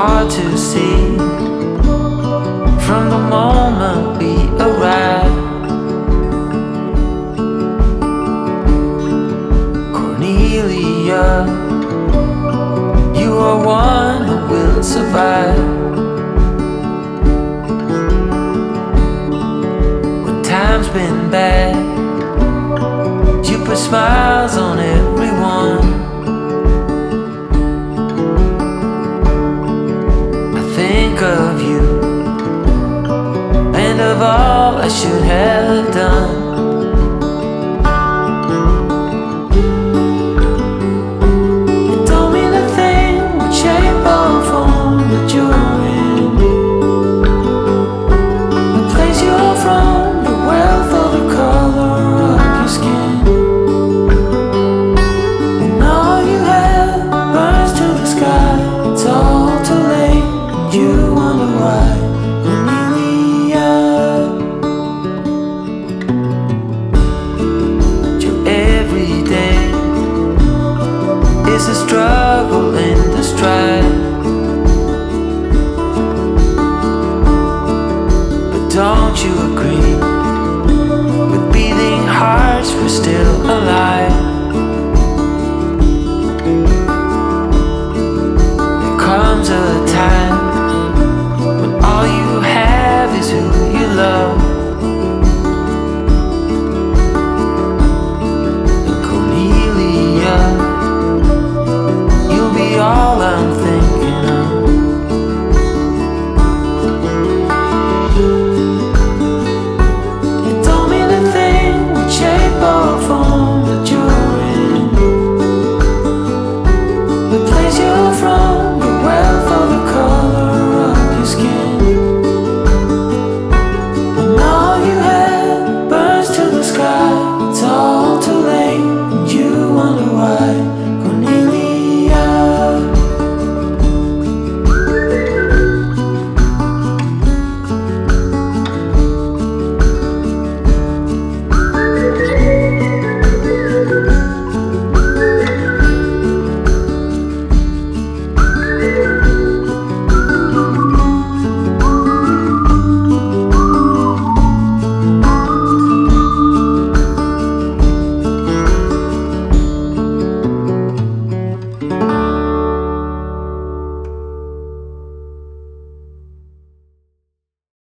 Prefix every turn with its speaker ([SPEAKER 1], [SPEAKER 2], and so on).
[SPEAKER 1] hard to see from the moment we arrived. Cornelia, you are one who will survive. When time's been bad, you put smiles on everyone. Think of you and of all I should have done. You told me the thing would shape or form that you're in, the place you're from, the wealth or the color of your skin. And all you have burns to the sky. It's all too late. You wonder why, Cornelia. Your everyday is a struggle and a strife. But don't you agree? With beating hearts, we're still alive. There comes a time all you have is who you love. And Cornelia, you'll be all I'm thinking of. You told me the thing would shape or form that you're in, the place you're from.